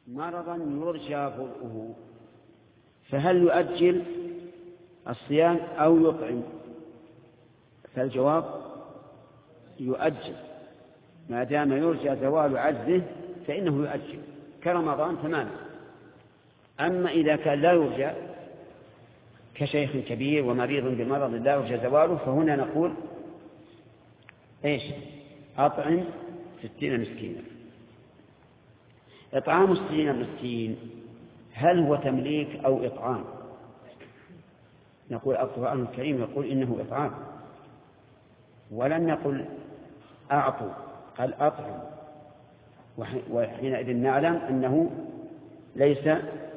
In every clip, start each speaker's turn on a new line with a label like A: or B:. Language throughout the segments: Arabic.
A: مرضا يرجى برؤه، فهل يؤجل الصيام أو يطعم؟ فالجواب يؤجل، ما دام يرجى زوال عجزه فإنه يؤجل كرمضان تماما. أما إذا كان لا يرجى كشيخ كبير ومريض بمرض لا يرجى زواله، فهنا نقول إيش؟ أطعم 60 مسكينا. إطعام 60 مسكين هل هو تمليك أو إطعام؟ نقول القرآن الكريم يقول إنه إطعام، ولم يقل أعطوا، قال أطعم، وحينئذ نعلم أنه ليس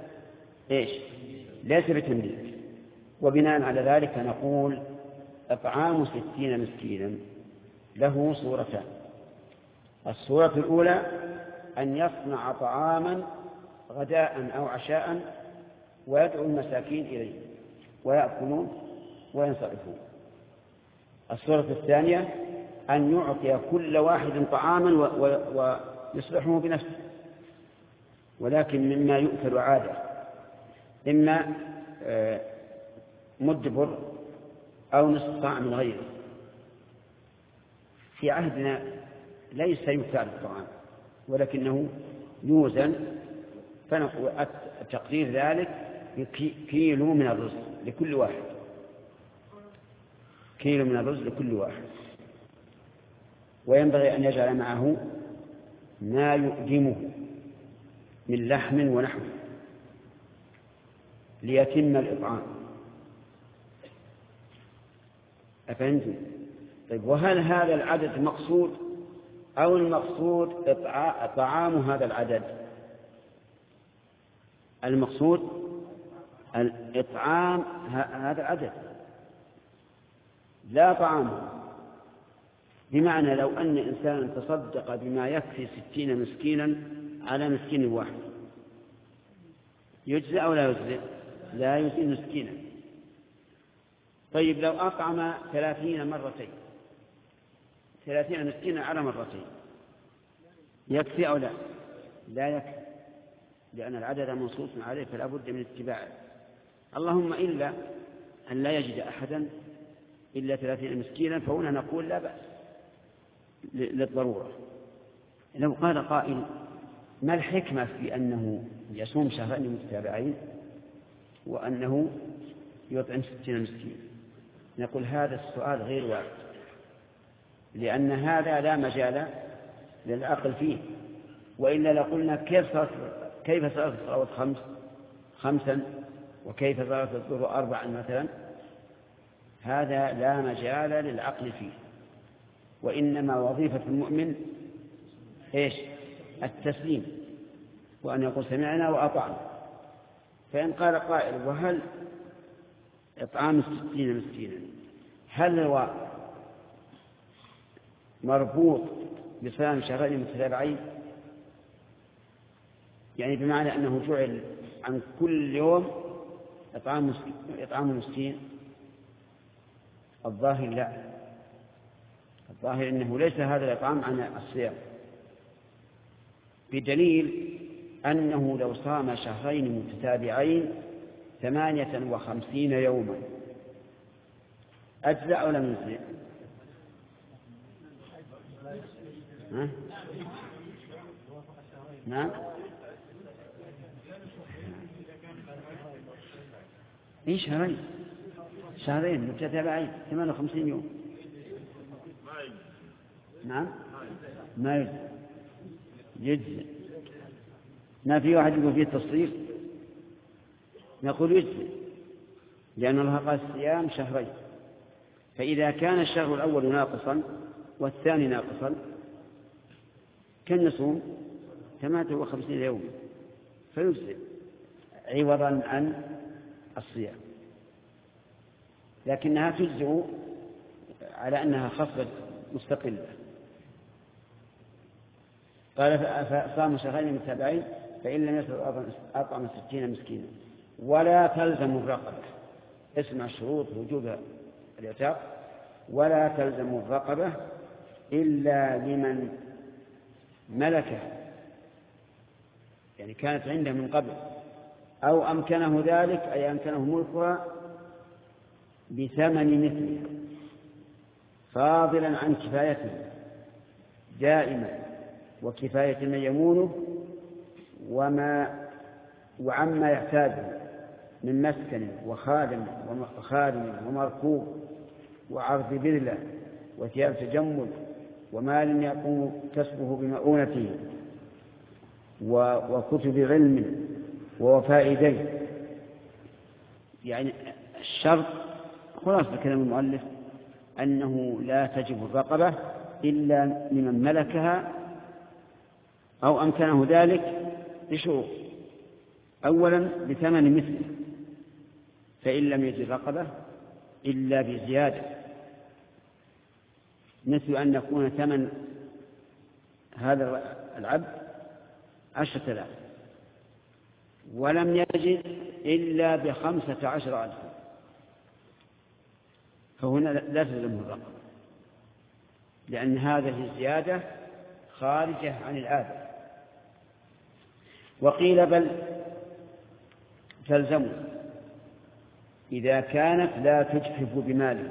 A: بتمليك. وبناء على ذلك نقول إطعام 60 مسكينا له صورتان. الصورة الأولى أن يصنع طعاما غداء أو عشاء ويدعو المساكين إليه ويأكلون وينصرفون. الصورة الثانية أن يعطي كل واحد طعاما ويصلحه بنفسه، ولكن مما يؤكل عادة، إما مدبر أو نصف صاع من غيره. في عهدنا ليس يكال الطعام ولكنه يوزن، فنقول تقدير ذلك كيلو من الرز لكل واحد، كيلو من الرز لكل واحد. وينبغي أن يجعل معه ما يؤدمه من لحم ونحو ليتم الإطعام. أفهمتم؟ طيب، وهل هذا العدد مقصود أو المقصود طعام هذا العدد؟ المقصود الإطعام هذا العدد لا طعامه. بمعنى لو أن إنسانا تصدق بما يكفي 60 مسكينا على مسكين واحد يجزئ أو لا يجزئ؟ لا يجزئ مسكينا. طيب، لو أطعم 30 مرتين، 30 مسكينا على مرتين، يكفي أو لا؟ لا يكفي، لأن العدد منصوص عليه فلا بد من اتباعه. اللهم إلا أن لا يجد أحدا إلا 30 مسكينا، فهنا نقول لا بأس للضرورة. لو قال قائل ما الحكمة في أنه يصوم شهرين متتابعين وأنه يطعم 60 مسكين؟ نقول هذا السؤال غير وارد، لأن هذا لا مجال للعقل فيه. وإلا لقلنا كيف صارت الصلوات 5 وكيف صارت الظهر 4 مثلا. هذا لا مجال للعقل فيه، وإنما وظيفة المؤمن التسليم، وأن يقول سمعنا وأطعنا. فإن قال قائل وهل إطعام 60 مسكينا هل هو مربوط بصيام شهرين متتابعين؟ يعني بمعنى أنه جعل عن كل يوم إطعام مسكين؟ الظاهر لا، الظاهر أنه ليس هذا الإطعام عن الصيام، بدليل أنه لو صام شهرين متتابعين 58 يوما أجزأ أو لم يجزئ؟ نعم، شهرين متتابعين 58 يوم. نعم، ما يجزئ. ما في واحد يقول فيه التصريف؟ نقول يجزئ، لأن الله قال الصيام شهرين، فإذا كان الشهر الأول ناقصا والثاني ناقصا كان نصوم 58 يوم فيجزئ عوضا عن الصيام، لكنها تجزئ على أنها خصلة مستقلة. قال فصام شهرين متتابعين فإن لم يستطع أطعم 60 مسكينا ولا تلزم الرقبة. اسمع شروط وجوب الإعتاق: ولا تلزم الرقبة إلا لمن ملكه يعني كانت عنده من قبل، أو أمكنه ذلك أي أمكنه ملكها بثمن مثله فاضلا عن كفايته دائما وكفاية من يمونه وعما يحتاجه من مسكن وخادم ومركوب وعرض بذلة وثياب تجمل ومال يقوم كسبه بمؤونته وكتب علم ووفاء دين. يعني الشرط خلاصة كلام المؤلف أنه لا تجب الرقبة إلا لمن ملكها أو أمكنه ذلك بشروط. أولا بثمن مثله، فإن لم يجد رقبة إلا بزيادة، مثل أن يكون ثمن هذا العبد 10,000 ولم يجد إلا 15,000 فهنا لا تلزمه الرقبة، لأن هذه الزيادة خارجة عن العادة. وقيل بل تلزمه إذا كانت لا تجحف بماله،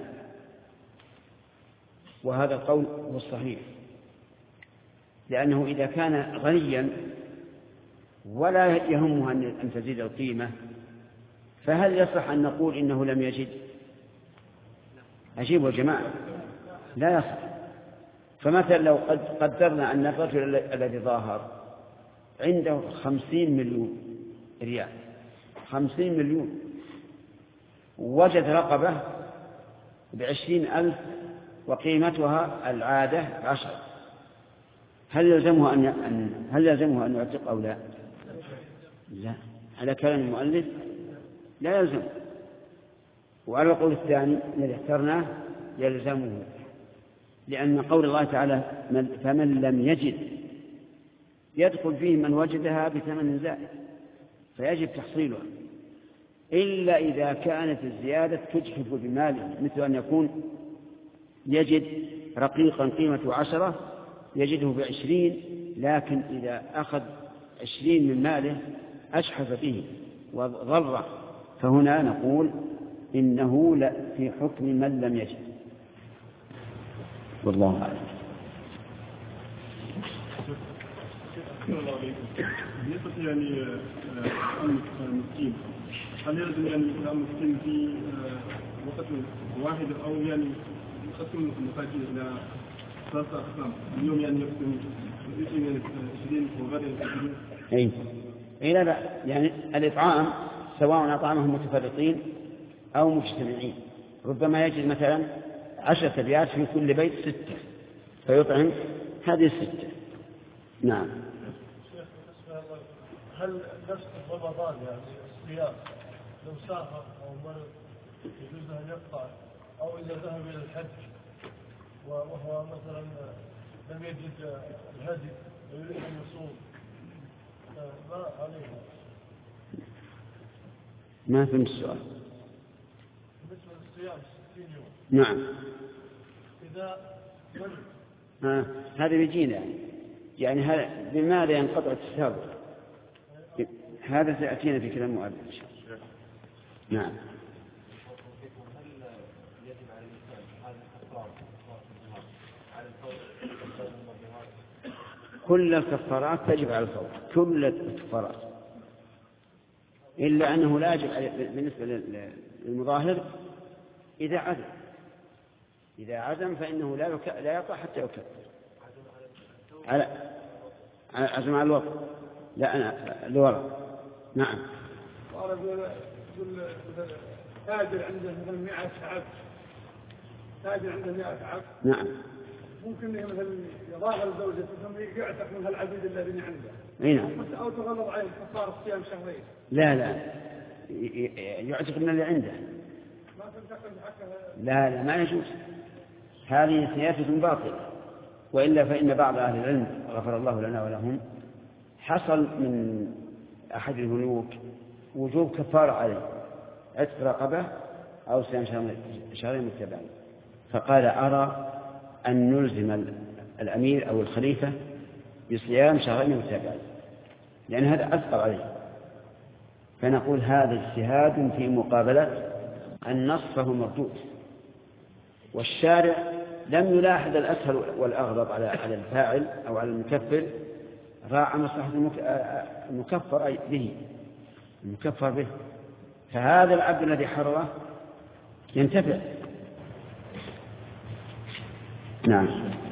A: وهذا القول هو الصحيح، لأنه إذا كان غنيا ولا يهمه أن تزيد القيمة فهل يصح أن نقول إنه لم يجد؟ أجيبوا يا جماعة، لا يصح. فمثلا لو قدرنا أن الرجل الذي ظاهر عنده 50 مليون ريال، 50 مليون، وجد رقبة ب20,000 وقيمتها العادة 10، هل يلزمه أن يعتق أو لا؟ لا، على كلام المؤلف لا يلزم. وعلى القول الثاني الذي اخترناه يلزمه، لأن قول الله تعالى فمن لم يجد يدخل فيه من وجدها بثمن زائد فيجب تحصيلها، إلا إذا كانت الزيادة تجحف بماله، مثل أن يكون يجد رقيقا قيمة 10 يجده ب20، لكن إذا أخذ 20 من ماله أجحف به وضره، فهنا نقول إنه لا في حكم من لم يجد. والله أعلم.
B: بالنسبة يعني المسكين، هل يلزم يعني المسكين في وقت واحد أو يعني يقسم المساكين إلى 3 أقسام؟ اليوم يعني يقسم 20 وغدا 20.
A: إيه لا يعني الإطعام سواء أطعامهم متفرقين أو مجتمعين، ربما يجد مثلا 10 أبيات في كل بيت 6 فيطعم هذه 6. نعم.
C: هل نفس رمضان يعني الصيام لو سافر أو مرض يجوز أن يقطع، أو إذا ذهب إلى الحج وهو مثلا لم يجد الهدي ويريد أن يصوم ما عليه؟
A: ما فهمت السؤال.
C: بالنسبة للصيام 60 يوم.
A: نعم.
C: إذا
A: هذا بيجينا يعني هذا بماذا ينقطع التسابق؟ هذا سيأتينا في كلام مؤلف إن شاء الله. نعم. كل الكفارات تجب على الفور، كل الكفارات، إلا أنه لا يجب بالنسبة للمظاهر إذا عزم فإنه لا يقع حتى يكفر. عزم على الوقت، لا أنا الورق. نعم.
C: قال تاجر عنده مثلا 100 عبد، تاجر عنده 100 عبد.
A: نعم.
C: ممكن مثلا يظاهر زوجته ثم يعتق من هالعبيد الذين عنده.
A: اي نعم.
C: أو تغلظ عليه كفارة صيام شهرين.
A: لا يعتق من اللي عنده.
C: ما تنتقل حقها.
A: لا ما يجوز، هذه سياسة باطلة، وإلا فإن بعض أهل العلم غفر الله لنا ولهم حصل من أحد الملوك وجوب كفارة عليه، عتق رقبة أو صيام شهرين متتابعين، فقال أرى أن نلزم الأمير أو الخليفة بصيام شهرين متتابعين، لأن هذا أثقل عليه. فنقول هذا اجتهاد في مقابلة النص فهو مردود. والشارع لم يلاحظ الأسهل والأغلط على الفاعل أو على المكفر، راعى مصلحة المكفر به. فهذا العبد الذي حرره ينتفع. نعم.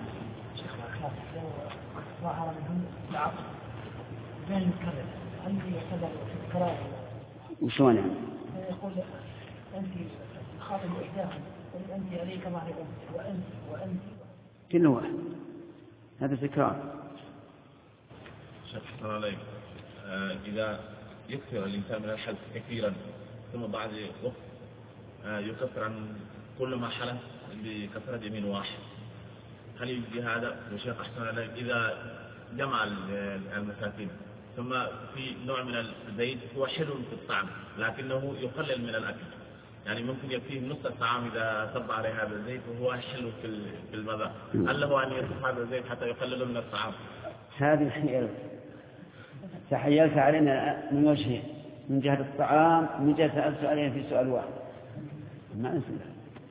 D: ظهر منهم العقل غير مكرر، هل يعتبر تكرار؟
A: وشلون يعني؟
D: يقول أنت خاطب إحداهم، أنت عليك مع الأم، وأنت
A: كل واحد، هذا تكرار.
E: شيخ حسن عليك، إذا يكثر الإنسان من الحلف كثيرا ثم بعد وقت يكفر عن كل ما حلف بكثرة يمين واحد، هل يجزي هذا؟ وشيخ أحسن عليك، إذا جمع المساكين ثم في نوع من الزيت هو حلو في الطعم لكنه يقلل من الأكل، يعني ممكن يكفيه نصف الطعام إذا صب عليه هذا الزيت وهو حلو في المذاق، هل له أن يصب هذا الزيت حتى يقلل من الطعام؟
A: هذه حيلة تحيلت علينا من وجهين، من جهة الطعام، من جهة سألت علينا في سؤال واحد ما نسمع،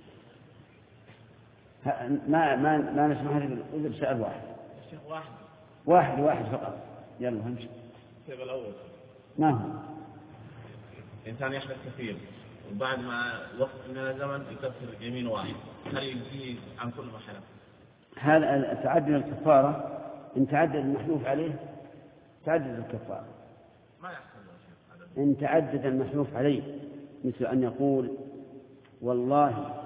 A: ما نسمع هذا بسؤال واحد واحد فقط. يلا همشي.
E: السبب الأول
A: ما هو
E: إنسان يحدث كثير وبعد ما وقت من الزمن يكفر يمين واحد، هل يجزي عن كل ما حلف؟
A: هذا تعدد الكفارة، إن تعدد المحلوف عليه تعدد الكفارة.
E: ما يحصل
A: إن تعدد المحلوف عليه، مثل أن يقول والله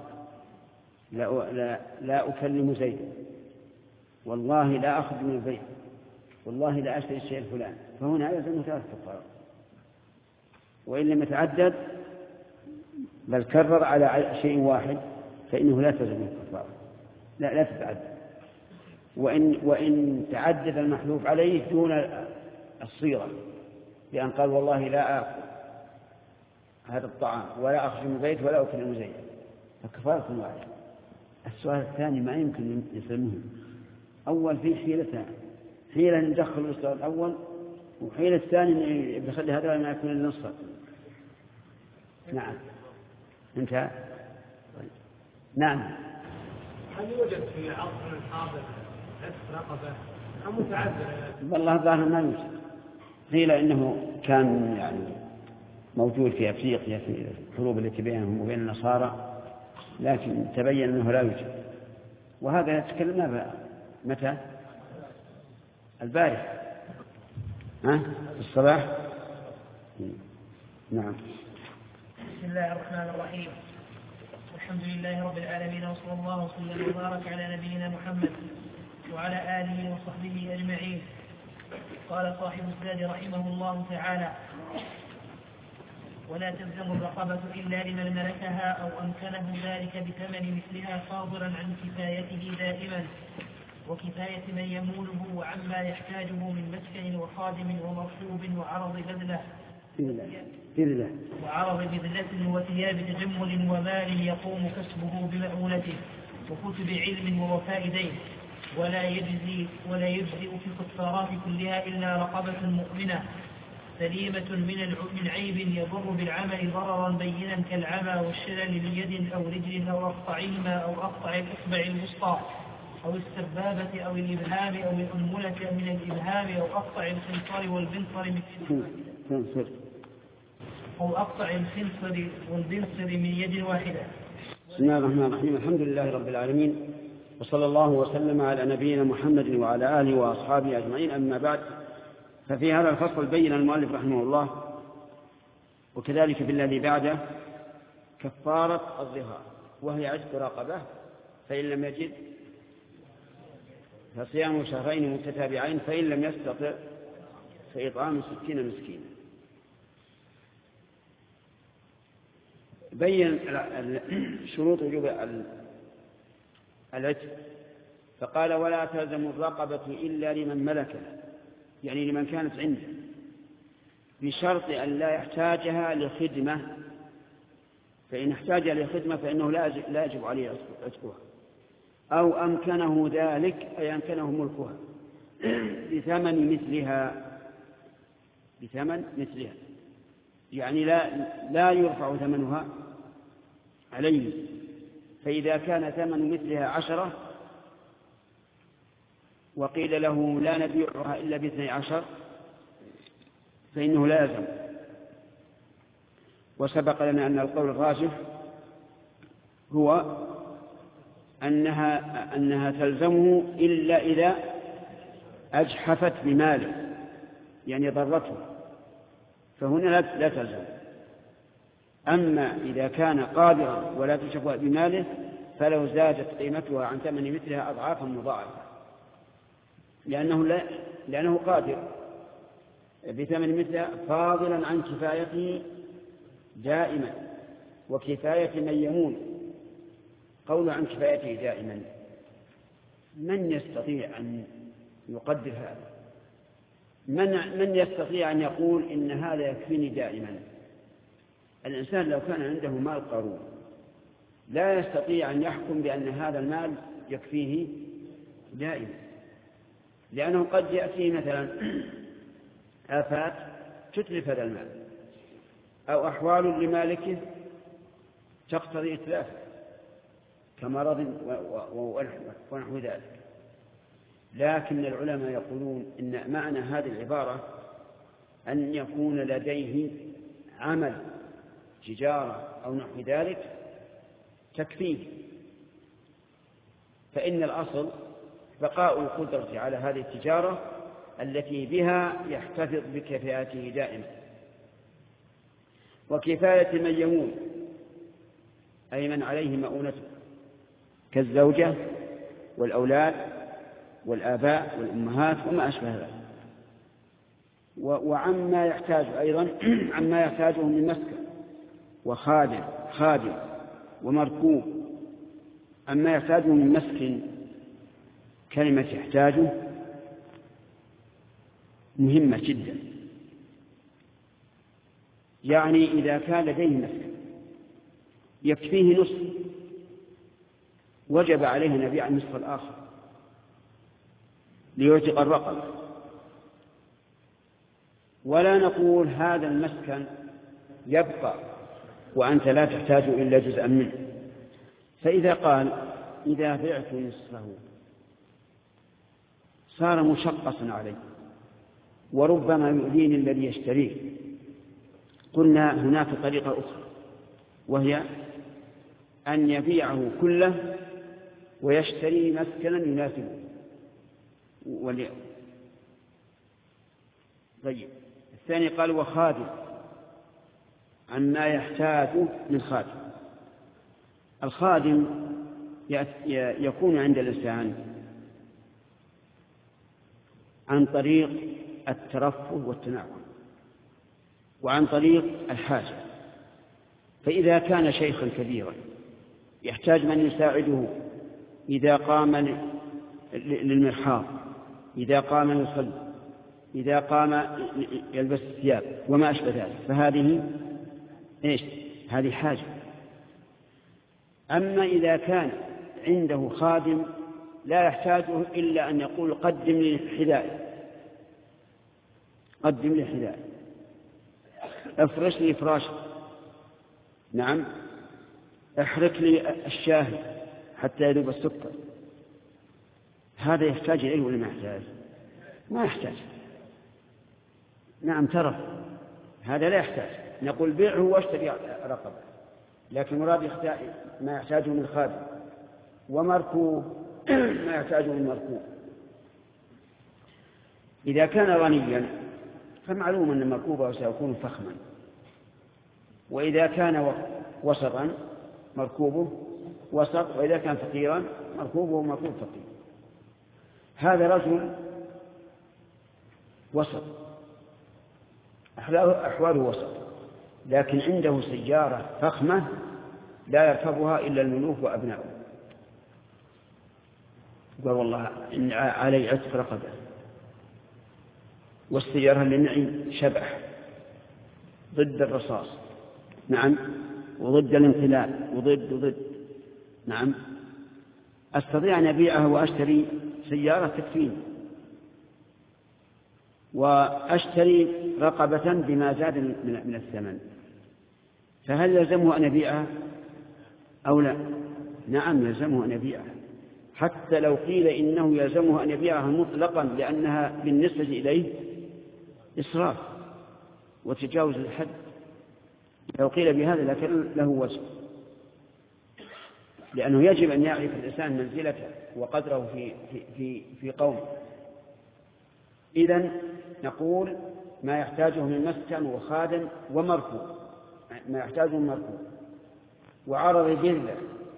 A: لا أكلم زيدا، والله لا أخذ من البيت، والله لا أشتري الشيء الفلاني، فهنا يلزم 3 كفارات. وإن لم يتعدد بل كرر على شيء واحد فإنه لا تلزم الكفارة، لا تتعدد. وإن تعدد المحلوف عليه دون الصيغة، بأن قال والله لا آكل هذا الطعام ولا أخرج من البيت ولا أكلم زيدا، فكفارة واحدة. السؤال الثاني ما يمكن يسلمه. أول فيه حيلتان، حيلة ندخل السؤال الأول، وحيلة الثاني بخلي هذا ما يكون النصف. نعم انتهى. نعم.
F: هل يوجد في عصر الحاضر عتق رقبة أم متعذر؟
A: والله الظاهر ما يوجد. قيل إنه كان يعني موجود في أفريقيا في الحروب التي بينهم وبين النصارى، لكن تبين أنه لا يوجد. وهذا تكلمنا متى؟ البارح الصباح. نعم.
D: بسم الله الرحمن الرحيم، الحمد لله رب العالمين، وصلى الله وسلم وبارك على نبينا محمد وعلى آله وصحبه أجمعين. قال صاحب الزاد رحمه الله تعالى: ولا تلزم الرقبة إلا لمن ملكها أو أمكنه ذلك بثمن مثلها صادرا عن كفايته دائما، وكفاية من يموله وعما يحتاجه من مسكن وخادم ومركوب وعرض بذلة وثياب تجمل ومال يقوم كسبه بمؤونته وكتب علم ووفاء دين. ولا يجزئ في الكفارات كلها إلا رقبة مؤمنة سليمة من عيب يضر بالعمل ضررا بينا كالعمى والشلل بيد أو رجل أو أقطعهما أو أقطع الإصبع الوسطى أو السبابة أو الإبهام أو الأنملة من الإبهام أو أقطع الخنصر والبنصر من يد واحدة.
A: بسم الله الرحمن الرحيم، الحمد لله رب العالمين، وصلى الله وسلم على نبينا محمد وعلى آله وأصحابه أجمعين. أما بعد، ففي هذا الفصل بين المؤلف رحمه الله وكذلك في الذي بعده كفارة الظهار، وهي عتق رقبة، فإن لم يجد فصيام شهرين متتابعين، فإن لم يستطع فإطعام 60 مسكينا. بين شروط وجوب العتق، فقال: ولا تلزم الرقبة إلا لمن ملكها، يعني لمن كانت عنده، بشرط أن لا يحتاجها لخدمة، فإن احتاج لخدمة فإنه لا يجب عليه عتقها، أو أمكنه ذلك أي أمكنه ملكها بثمن مثلها، بثمن مثلها، يعني لا يرفع ثمنها عليه. فإذا كان ثمن مثلها 10 وقيل له لا نبيعها إلا ب12 فإنه لا يلزم. وسبق لنا أن القول الراجح هو أنها تلزمه إلا إذا أجحفت بماله، يعني ضرته، فهنا لا تلزم. أما إذا كان قادرا ولا تجحف بماله فلو زادت قيمتها عن ثمن مثلها أضعافا مضاعفة، لأنه قادر بثمن مثلها فاضلا عن كفايته دائما. وكفاية من يمون قول عن كفايته دائما، من يستطيع أن يقدر هذا؟ من يستطيع أن يقول إن هذا يكفيني دائما؟ الإنسان لو كان عنده مال قارون لا يستطيع أن يحكم بأن هذا المال يكفيه دائما، لأنه قد يأتي مثلا آفات تتلف هذا المال، أو أحوال لمالكه تقتضي إتلافه كمرض ونحو ذلك. لكن العلماء يقولون إن معنى هذه العبارة أن يكون لديه عمل تجارة أو نحو ذلك تكفيه، فإن الأصل بقاء القدرة على هذه التجارة التي بها يحتفظ بكفاءته دائما. وكفاية من يمون أي من عليه مؤونته كالزوجة والأولاد والآباء والأمهات وما أشبه ذلك. وعما يحتاج أيضا عما يحتاجه من مسكن وخادم ومركوب. أما يحتاجه من مسكن، كلمة يحتاجه مهمة جدا، يعني إذا كان لديه مسكن يكفيه نصف وجب عليه أن يبيع النصف الآخر ليعتق الرقبة. ولا نقول هذا المسكن يبقى وأنت لا تحتاج إلا جزءا منه. فإذا قال إذا بعت نصفه صار مشقصا عليه وربما يؤذيني الذي يشتريه، قلنا هناك طريقة أخرى وهي أن يبيعه كله ويشتري مسكنا يناسبه. طيب الثاني قال وخادم عما يحتاجه من خادم. الخادم يكون عند الإنسان عن طريق الترفه والتنعم وعن طريق الحاجة. فإذا كان شيخا كبيرا يحتاج من يساعده إذا قام للمرحاض، إذا قام يصلي، إذا قام يلبس الثياب وما أشبه ذلك، فهذه هذه حاجة. أما إذا كان عنده خادم لا يحتاجه إلا أن يقول قدم لي حذائي، افرش لي فراشة، نعم، احرك لي الشاهي حتى يذوب السكر. هذا يحتاج إليه ولا ما يحتاج؟ ما يحتاج. نعم ترف، هذا لا يحتاج. نقول بيعه واشتري رقبة، لكن مراد ما يحتاجه من خادم، ومركوب ما يحتاجه من مركوب. إذا كان غنيا فمعلوم أن مركوبه سيكون فخما، وإذا كان وسطا مركوبه وسط، وإذا كان فقيرا مركوبه مركوب فقير. هذا رجل وسط، أحواله وسط، لكن عنده سيارة فخمة لا يركبها إلا الملوك وأبنائه، قال والله إن علي عتق رقبة، والسيارة اللي معي شبح ضد الرصاص، نعم، وضد الانقلاب وضد نعم، أستطيع أن أبيعها وأشتري سيارة تكفيني. وأشتري رقبة بما زاد من الثمن، فهل يلزمه أن يبيعها أو لا؟ نعم يلزمه أن يبيعها، حتى لو قيل إنه يلزمه أن يبيعها مطلقا لأنها بالنسبة إليه إسراف وتجاوز الحد، لو قيل بهذا لكن له وجه، لأنه يجب أن يعرف الإنسان منزلته وقدره في قومه. إذن نقول ما يحتاجه من مسكن وخادم ومركوب، ما يحتاجه من مركوب وعرض بذلة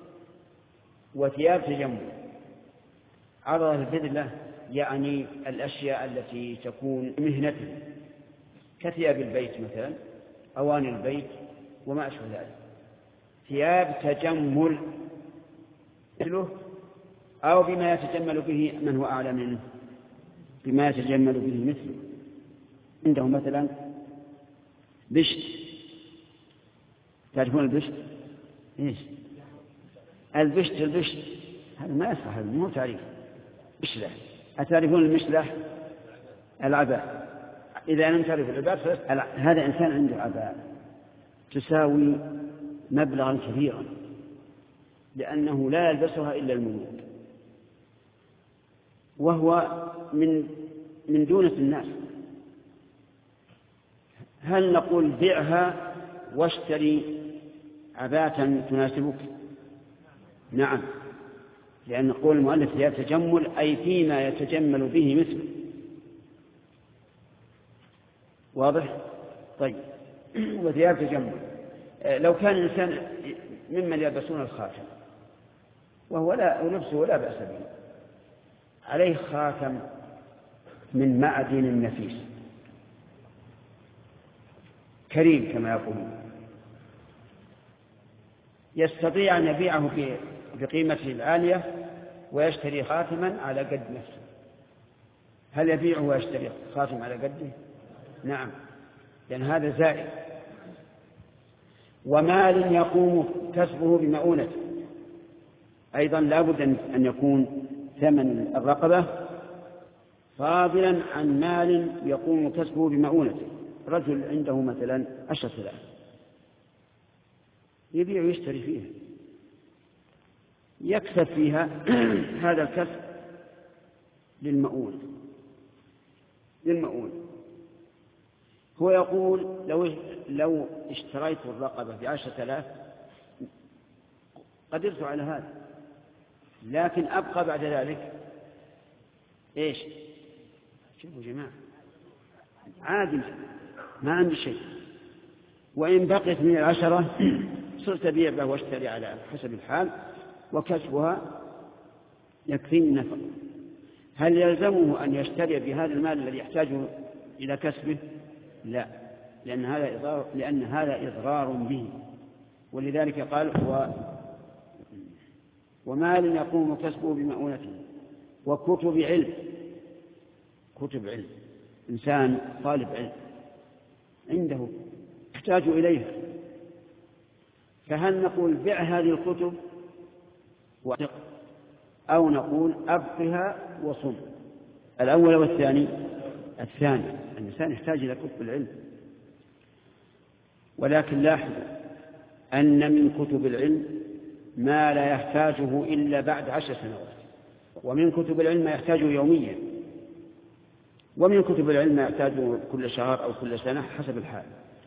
A: وثياب تجمل. عرض البذلة يعني الأشياء التي تكون مهنته كثياب البيت مثلا، أواني البيت وما أشبه ذلك. ثياب تجمل مثله أو بما يتجمل به من هو أعلى منه، بما يتجمل به مثله. عنده مثلا بشت، تعرفون البشت؟ إيش البشت هذا ما يصح، هذا مو تعريف. مشلح، أتعرفون المشلح؟ العباء. إذا لم تعرف العباء هذا إنسان عنده عباء تساوي مبلغا كبيرا، لأنه لا يلبسها إلا الملوك، وهو من دونة الناس. هل نقول بيعها واشتري عباءة تناسبك؟ نعم، لأن نقول المؤلف ثياب تجمل أي فيما يتجمل به مثله. واضح؟ طيب. وثياب تجمل لو كان الإنسان ممن يلبسون الخاتم وهو لبسه لا بأس به، عليه خاتم من معدن نفيس كريم كما يقولون، يستطيع أن يبيعه بقيمته العالية ويشتري خاتما على قد نفسه. هل يبيعه ويشتري خاتم على قده؟ نعم، لأن هذا زائد. ومال يقوم كسبه بمؤونته، أيضا لا بد أن يكون ثمن الرقبة فاضلا عن مال يقوم كسبه بمؤونته. رجل عنده مثلا 10,000 يبيع ويشتري فيها، يكسب فيها هذا الكسب للمؤونة. هو يقول لو اشتريت الرقبة ب10,000 قدرت على هذا، لكن أبقى بعد ذلك إيش؟ شوفوا جماعة، عادل ما عندي شيء، وإن بقيت من 10 صرت أبيع واشتري على حسب الحال، وكسبها يكفيني النفق. هل يلزمه أن يشتري بهذا المال الذي يحتاجه إلى كسبه؟ لا، لأن هذا إضرار به. ولذلك قال ومال يقوم كسبه بمؤونته. وكتب علم، كتب علم، إنسان طالب علم عنده يحتاج إليها، فهل نقول بيع هذه الكتب أو نقول أبقها وصم؟ الأول والثاني؟ الثاني. الإنسان يحتاج إلى كتب العلم، ولكن لاحظ أن من كتب العلم ما لا يحتاجه إلا بعد 10 سنوات، ومن كتب العلم ما يحتاجه يوميا، ومن كتب العلم ما يحتاجه كل شهر أو كل سنة حسب الحال.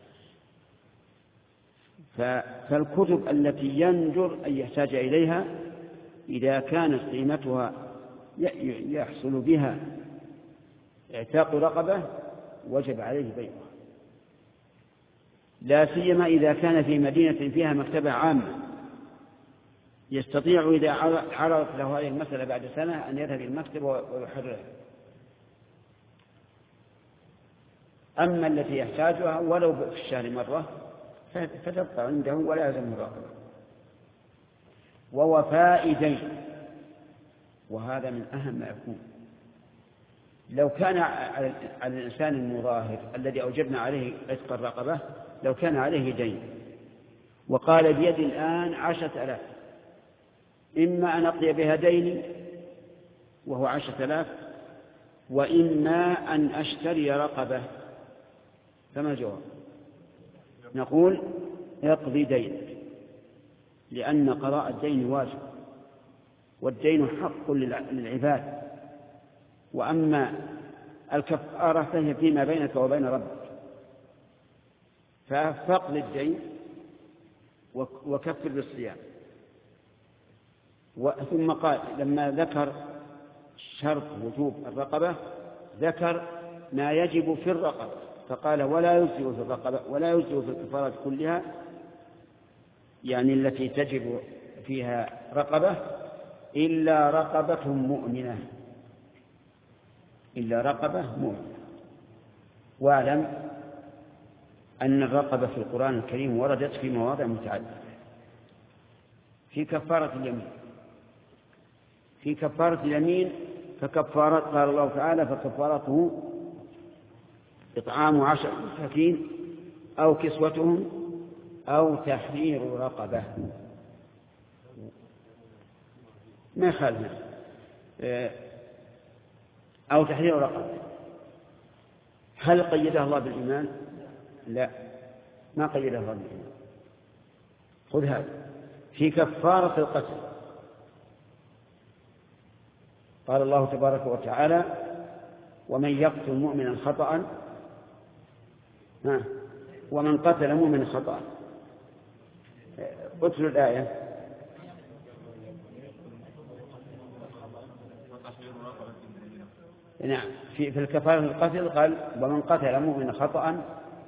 A: فالكتب التي ينجر أن يحتاج إليها إذا كانت قيمتها يحصل بها اعتاق رقبة وجب عليه بيعها، لا سيما إذا كان في مدينة فيها مكتبة عامة يستطيع إذا عرضت له هذه المسألة بعد سنة أن يذهب إلى المكتبة ويحررها. أما التي يحتاجها ولو في الشهر مرة فتبقى عنده ولا يلزمه الرقبة. ووفاء دين، وهذا من أهم ما يكون. لو كان على الإنسان المظاهر الذي أوجبنا عليه عتق الرقبة لو كان عليه دين وقال بيد الآن 10,000، إما أن أقضي بها ديني وهو 10,000 وإما أن أشتري رقبة، فما الجواب؟ نقول اقضي دينك، لأن قضاء الدين واجب، والدين حق للعباد، وأما الكفارة فهي فيما بينك وبين ربك، فاقض الدين وكفر بالصيام. ثم قال لما ذكر شرط وجوب الرقبة ذكر ما يجب في الرقبة، فقال ولا يجزئ في الرقبة ولا يجزئ في الكفارات كلها، يعني التي تجب فيها رقبة، إلا رقبة مؤمنة، إلا رقبة مؤمنة. واعلم أن الرقبة في القرآن الكريم وردت في مواضع متعددة. في كفارة اليمين، في كفارة اليمين فكفارات قال الله تعالى فكفارته إطعام 10 مساكين أو كسوتهم أو تحرير رقبة، ما خالنا، أو تحرير رقبة. هل قيدها الله بالإيمان؟ لا، ما قيدها الله بالإيمان. خذ هذا في كفارة القتل قال الله تبارك وتعالى ومن يقتل مؤمنا خطأ ومن قتل مؤمنا خطأ. اتلوا الآية. نعم، في الكفارة القتل قال ومن قتل مؤمنا خطأ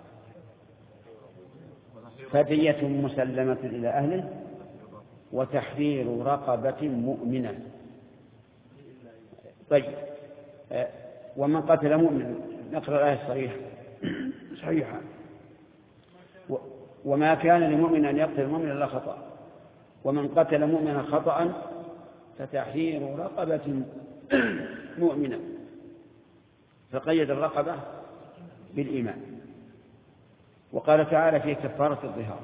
A: فدية مسلمة إلى أهله وتحرير رقبة مؤمنة. طيب، ومن قتل مؤمنا، نقرأ الآية صحيحة وما كان لمؤمن أن يقتل مؤمنا إلا خطأ ومن قتل مؤمنا خطأ فتحرير رقبة مؤمنة، فقيد الرقبة بالإيمان. وقال تعالى في كفارة الظهار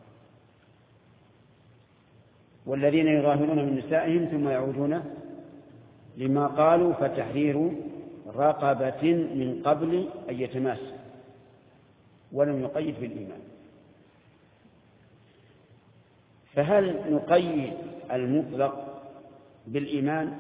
A: والذين يظاهرون من نسائهم ثم يعودون لما قالوا فتحرير رقبة من قبل أن يتماس، ولم يقيد بالإيمان. فهل نقيد المطلق بالإيمان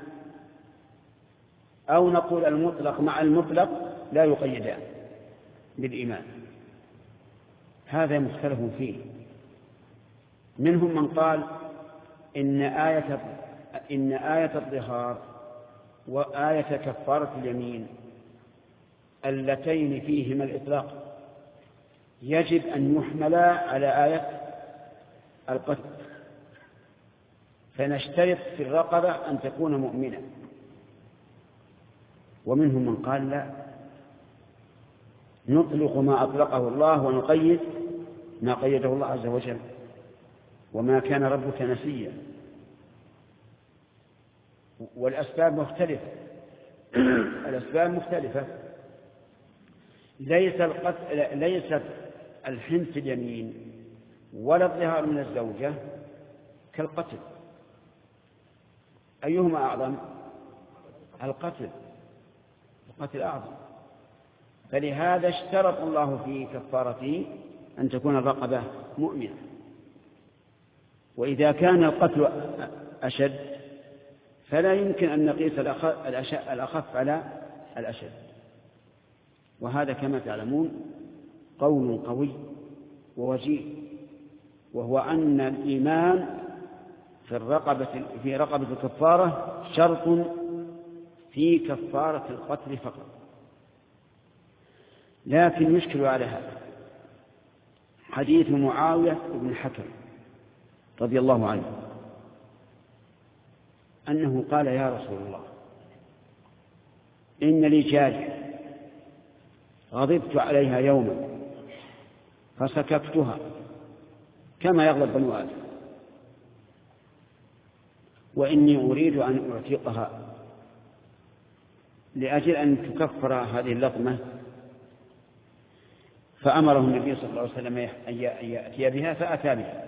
A: أو نقول المطلق مع المطلق لا يقيدان بالإيمان؟ هذا مختلف فيه. منهم من قال إن آية الظهار وآية كفارة اليمين اللتين فيهما الإطلاق يجب أن يحملا على آية القتل، فنشترط في الرقبة أن تكون مؤمنة. ومنهم من قال لا، نطلق ما أطلقه الله ونقيد ما قيده الله عز وجل، وما كان ربك نسيا. والأسباب مختلفة الأسباب مختلفة. ليست الحنث اليمين ولا الظهار من الزوجة كالقتل. أيهما أعظم؟ القتل أعظم. فلهذا اشترط الله في كفارته أن تكون الرقبة مؤمنة. وإذا كان القتل أشد فلا يمكن أن نقيس الأخف على الأشد. وهذا كما تعلمون قول قوي ووجيه، وهو أن الإيمان في رقبة الكفارة شرط في كفارة القتل فقط. لكن يشكل على هذا حديث معاوية بن الحكم رضي الله عنه أنه قال يا رسول الله إن لي جارية غضبت عليها يوما فسككتها كما يغضب بنو آدم، وإني أريد أن أعتقها لأجل أن تكفر هذه اللطمة. فأمره النبي صلى الله عليه وسلم أن يأتي بها، فأتى بها.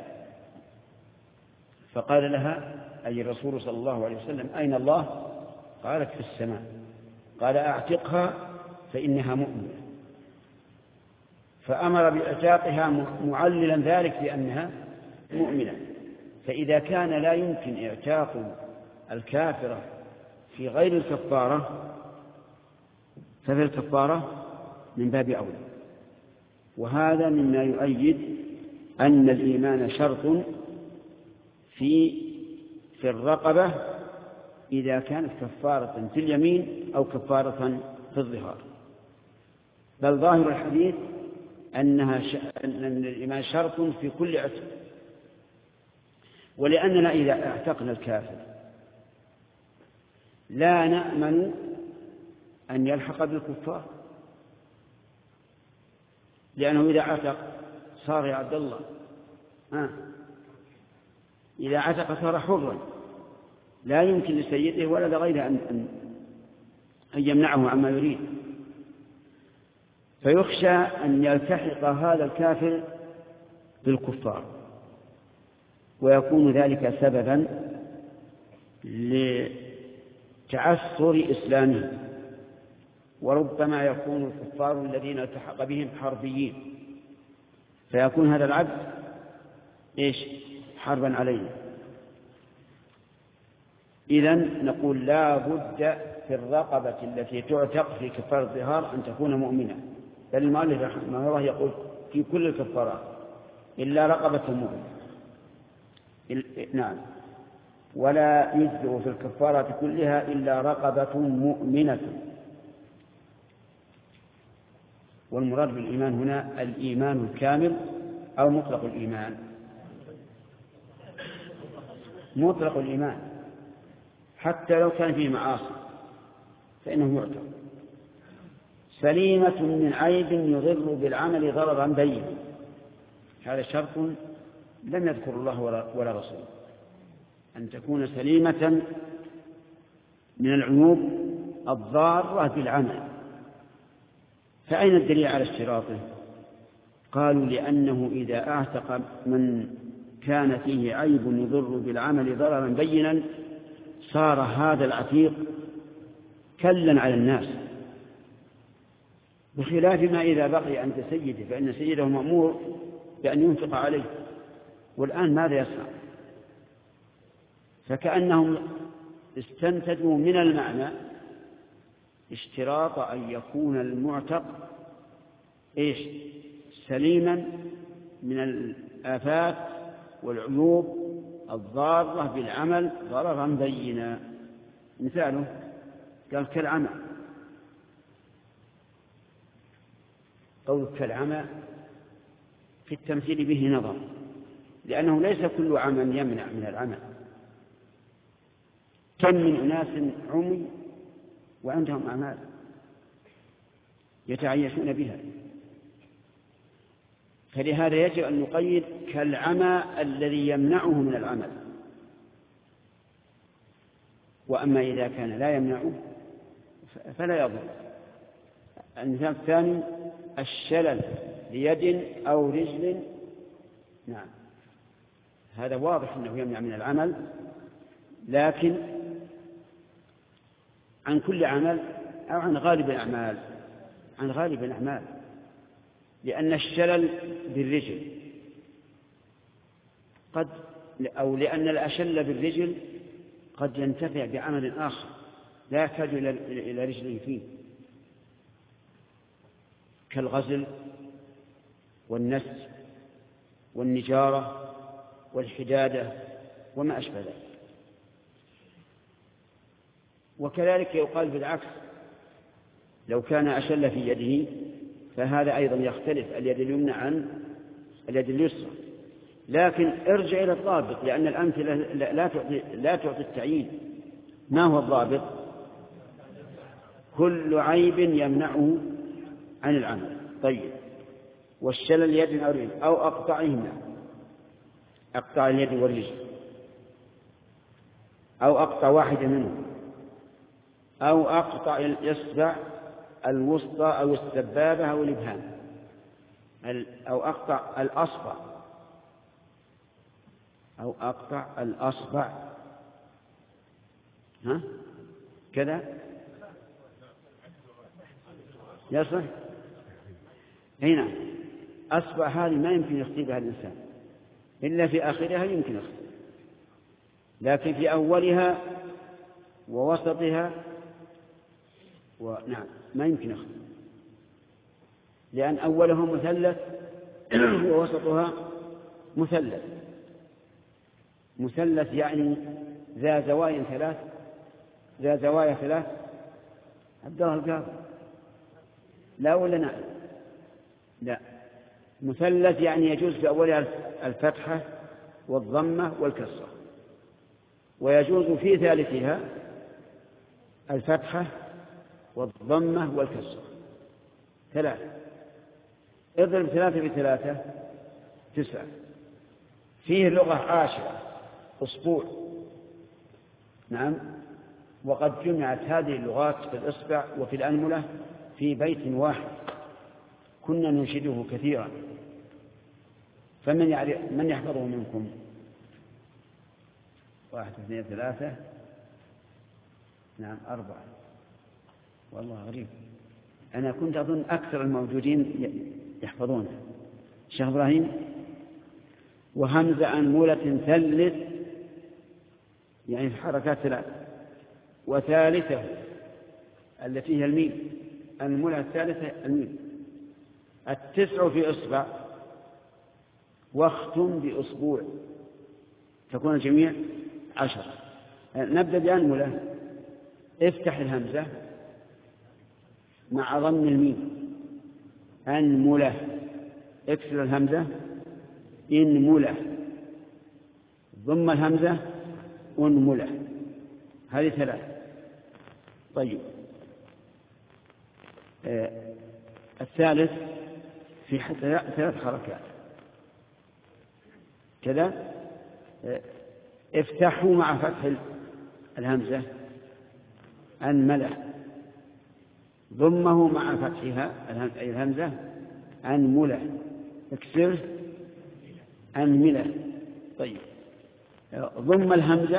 A: فقال لها أي الرسول صلى الله عليه وسلم أين الله؟ قالت في السماء. قال أعتقها فإنها مؤمنة، فأمر بإعتاقها معللا ذلك بأنها مؤمنة. فإذا كان لا يمكن إعتاق الكافرة في غير الكفارة ففي الكفارة من باب أولى. وهذا مما يؤيد أن الإيمان شرط في الرقبة إذا كانت كفارة في اليمين أو كفارة في الظهار. بل ظاهر الحديث أن الإيمان شرط في كل عتق. ولأننا إذا اعتقنا الكافر لا نأمن أن يلحق بالكفار، لأنه إذا عتق صار يا عبد الله إذا عتق صار حرا، لا يمكن لسيده ولا لغيره أن يمنعه عما يريد. فيخشى أن يلتحق هذا الكافر بالكفار، ويكون ذلك سببا لتعثر إسلامه، وربما يكون الكفار الذين التحق بهم حربيين، فيكون هذا العبد حربا علينا. إذن نقول لا بد في الرقبة التي تعتق في كفارة الظهار أن تكون مؤمنة، بل المؤلف رحمه الله يقول في كل الكفارات إلا رقبة مؤمنة. نعم. ولا يجزئ في الكفارة كلها إلا رقبة مؤمنة. والمراد بالإيمان هنا الإيمان الكامل أو مطلق الإيمان؟ مطلق الإيمان، حتى لو كان فيه معاصي فإنه يعتق. سليمة من عيب يضر بالعمل ضررا بينا، هذا شرط لم يذكر الله ولا رسوله، أن تكون سليمة من العيوب الضارة بالعمل. فأين الدليل على اشتراطه؟ قالوا لأنه إذا اعتق من كان فيه عيب يضر بالعمل ضررا بينا صار هذا العتيق كلا على الناس، بخلاف ما إذا بقي عند سيده، فإن سيده مأمور بأن ينفق عليه، والآن ماذا يصنع؟ فكأنهم استنتجوا من المعنى اشتراط أن يكون المعتق سليما من الآفات والعيوب الضارة بالعمل ضررا بينا. مثاله قال كالعمى. قول كالعمى في التمثيل به نظر، لأنه ليس كل عمى يمنع من العمل. كم من أناس عمي وعندهم أعمال يتعيشون بها، فلهذا يجب أن نقيد كالعمى الذي يمنعه من العمل. وأما إذا كان لا يمنعه فلا يضر. المثال الثاني الشلل ليد أو رجل، نعم هذا واضح أنه يمنع من العمل، لكن عن كل عمل أو عن غالب الأعمال؟ عن غالب الأعمال، لأن الشلل بالرجل أو لأن الأشل بالرجل قد ينتفع بعمل آخر لا يحتاج إلى رجله فيه، كالغزل والنسج والنجارة والحدادة وما أشبه ذلك. وكذلك يقال بالعكس، لو كان أشل في يده فهذا أيضا يختلف اليد اليمنى عن اليد اليسرى. لكن ارجع إلى الضابط، لأن الأمثلة لا تعطي التعيين. ما هو الضابط؟ كل عيب يمنعه عن العمل. طيب، والشلل يد أو رجل أو أقطعهما، أقطع اليد والرجل، أو أقطع واحدة منهم، أو أقطع الإصبع الوسطى أو السبابة أو الإبهام، أو أقطع الأصبع، أو أقطع الأصبع كذا يصح؟ هنا أصبع هذه ما يمكن يخطي بها الإنسان إلا في آخرها يمكن يخطي، لكن في أولها ووسطها نعم ما يمكن يخطي، لأن أولها مثلث ووسطها مثلث. مثلث يعني ذا زوايا ثلاث. عبد الله القاضي لا ولا نعم؟ لا. مثلث يعني يجوز في أولها الفتحة والضمة والكسرة، ويجوز في ثالثها الفتحة والضمة والكسرة. 3. اضرب 3 ب3 9. فيه لغة 10 أسبوع. نعم. وقد جمعت هذه اللغات في الإصبع وفي الأنملة في بيت واحد كنا ننشده كثيرا. من يحفظه منكم؟ 1 2 3 نعم 4. والله غريب، أنا كنت أظن أكثر الموجودين يحفظونه. الشيخ إبراهيم. وهمزة أنملة ثلث يعني في حركات 3. وثالثه التي هي الميم، أنملة الثالثة الميم. 9 في إصبع واختم بأسبوع تكون الجميع 10. نبدأ بأنملة. افتح الهمزة مع ضم الميم أنملة، اكسر الهمزة إنملة، ضم الهمزة أنملة. هذه 3. طيب الثالث في 3 حركات كذا. افتحوا مع فتح الهمزة أنملة، ضمه مع فتحها الهمزة أنملة، اكسر أنملة. طيب ضم الهمزة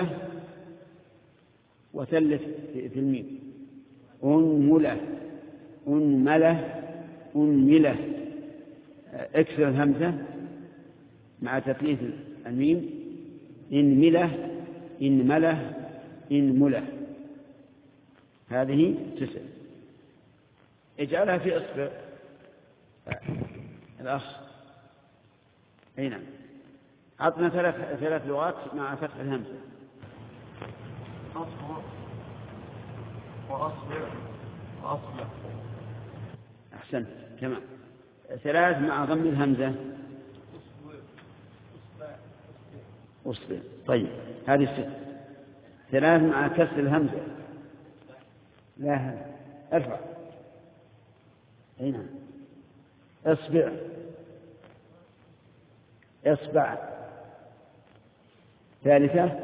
A: وثلث في الميم أنملة أنملة أنملة، اكسر الهمزة مع تثليث الميم إنملة إنملة إنملة. هذه 9. اجعلها في إصبع الأخ. هنا عطنا 3 لغات مع فتح الهمزة.
C: أصبر وأصبر وأصبر.
A: أحسنت تمام. 3 مع ضم الهمزة أصبر. طيب هذه 6. 3 مع كسر الهمزة لا ارفع. هنا اصبع اصبع. 3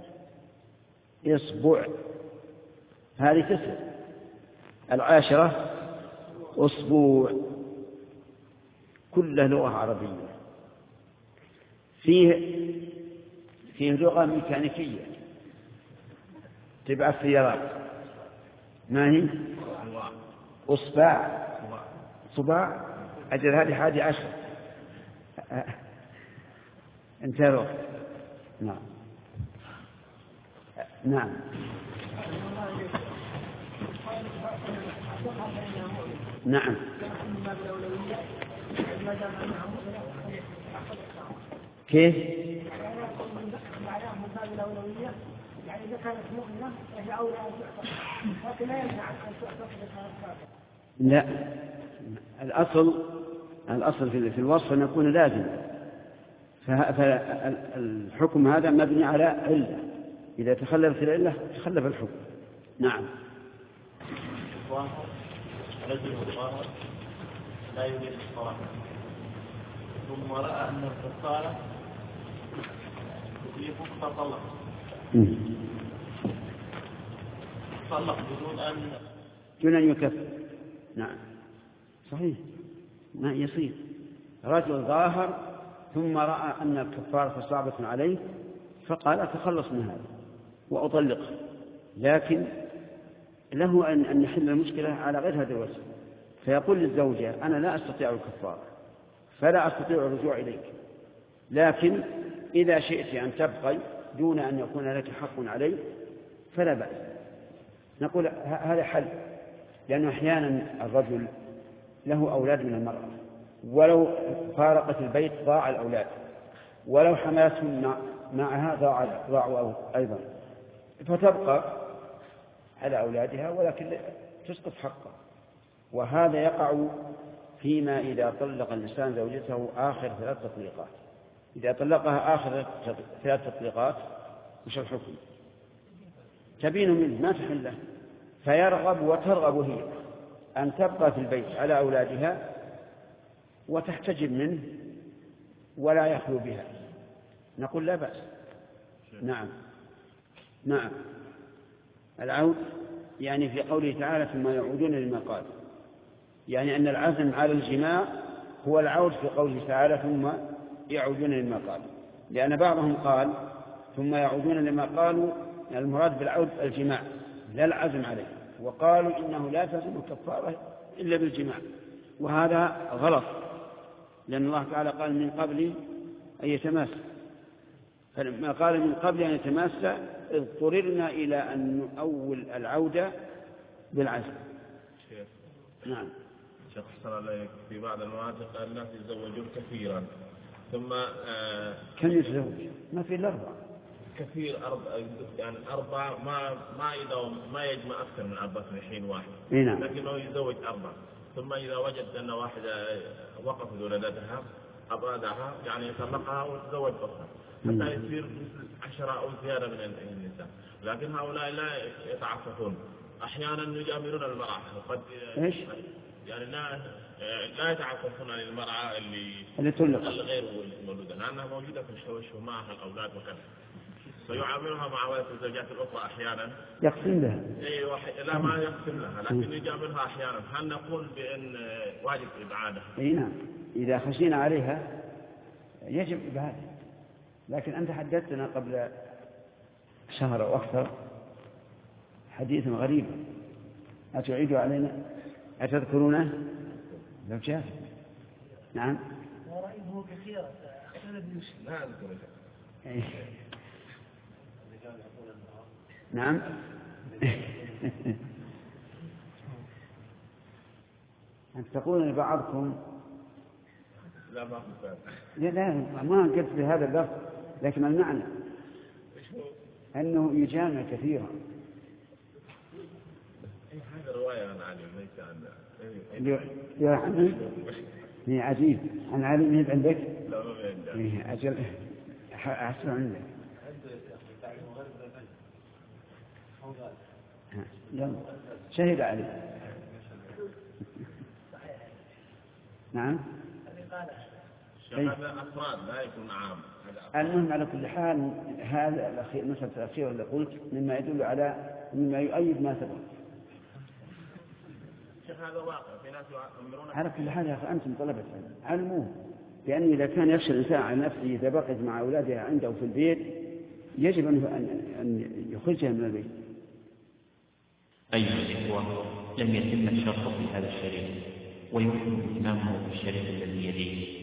A: اصبع. هذه 9. 10 أسبوع. كلها لغة عربية. فيه لغة ميكانيكية تبع السيارات. ما هي؟ أصبع صباع. أجل هذه حاجة 10. انتهوا. نعم نعم. نعم كيف؟
G: يعني إذا كانت مؤمنة فهي أولى أن تعتق، لكن لا يمنع أن تعتق إذا كانت كافرة.
A: لا، الأصل في الوصف أن يكون لازم، فالحكم هذا مبني على علة، إذا تخلفت العلة تخلف الحكم. نعم.
E: رجل الظاهر لا يريد الصلاة ثم رأى أن الكفارة تكلفه فطلق
A: دون أن يكفر. نعم صحيح، ما يصير. رجل ظاهر ثم رأى أن الكفارة صعبة عليه فقال أتخلص من هذا وأطلقه، لكن له أن يحل المشكلة على غير هذا الوجه، فيقول للزوجة أنا لا أستطيع الكفارة فلا أستطيع الرجوع إليك، لكن إذا شئت أن تبقي دون أن يكون لك حق علي فلا بأس. نقول هذا حل، لأنه أحيانا الرجل له أولاد من المرأة، ولو فارقت البيت ضاع الأولاد، ولو حملتهم معها ضاعوا أيضا، فتبقى على أولادها ولكن تسقط حقه. وهذا يقع فيما إذا طلق الإنسان زوجته آخر 3 تطليقات. إذا طلقها آخر 3 تطليقات وش الحكم؟ تبين منه ما تحل له، فيرغب وترغب هي أن تبقى في البيت على أولادها وتحتجب منه ولا يخلو بها، نقول لا بأس. نعم العود يعني في قوله تعالى ثم يعودون لما قال، يعني أن العزم على الجماع هو العود في قوله تعالى ثم يعودون لما قال، لأن بعضهم قال ثم يعودون لما قالوا المراد بالعود الجماع لا العزم عليه، وقالوا إنه لا تزم الكفارة إلا بالجماع، وهذا غلط، لأن الله تعالى قال من قبل أن يتماس، فلما قال من قبل أن يتماس اضطررنا إلى أن نؤول العودة بالعزم. نعم.
E: شيخ صلى الله عليه في بعض المناطق الناس يتزوجون كثيرا ثم
A: كم يتزوج؟ ما في الأربع
E: كثير يعني 4 ما يجمع أكثر من 4 في حين واحد،
A: نعم.
E: لكنه يتزوج 4، ثم إذا وجد أن واحدة وقفت ولادتها أبادها يعني يطلقها ويتزوج أخرى حتى يصير 10 أو زيادة من النساء، لكن هؤلاء لا يتعففون، أحيانا يجاملون المرأة وقد يعني لا يتعففون عن المرأة اللي تطلق غير مولودة، لأنها موجودة في الحوش ومعها الأولاد وكذا، فيعاملها مع ولد الزوجات الأخرى أحيانا
A: يقسم لها.
E: لا ما يقسم لها، لكن يجاملها أحيانا. هل نقول بأن واجب إبعادها؟
A: نعم، إذا خشينا عليها يجب إبعادها، لكن أنت حدثتنا قبل شهر أو أكثر حديث غريب أتعيد علينا أتذكرونه؟ لو جاء. نعم.
F: ورأيه كثيرا
E: لا أذكره.
A: نعم. أنت تقول لبعضكم
E: لا ما
A: ما قلت بهذا اللفظ، لكن المعنى أنه يجامع كثيرا.
E: هذا رواية عن علي ليس عن
A: يا عمي هي عجيب عن علي من عندك؟
E: لا ما عندك.
A: أجل أحسن عندك. شهد علي. نعم.
E: هذا أفراد لا يكون عام.
A: المهم على كل حال هذا الأخير مسألة الأخير اللي قلت مما يدل على مما يؤيد ما سبق.
E: هذا واقع في ناس يؤمرون.
A: على كل حال يا أخي أنتم طلبة علموه، لأن إذا كان يخشى الإنسان على نفسه إذا بقيت مع أولادها عنده في البيت يجب أن يخرجها من البيت.
H: أيها الإخوة، لم يتم الشرط في هذا الشريط، ويمكن إتمامه في الشريط الذي يليه.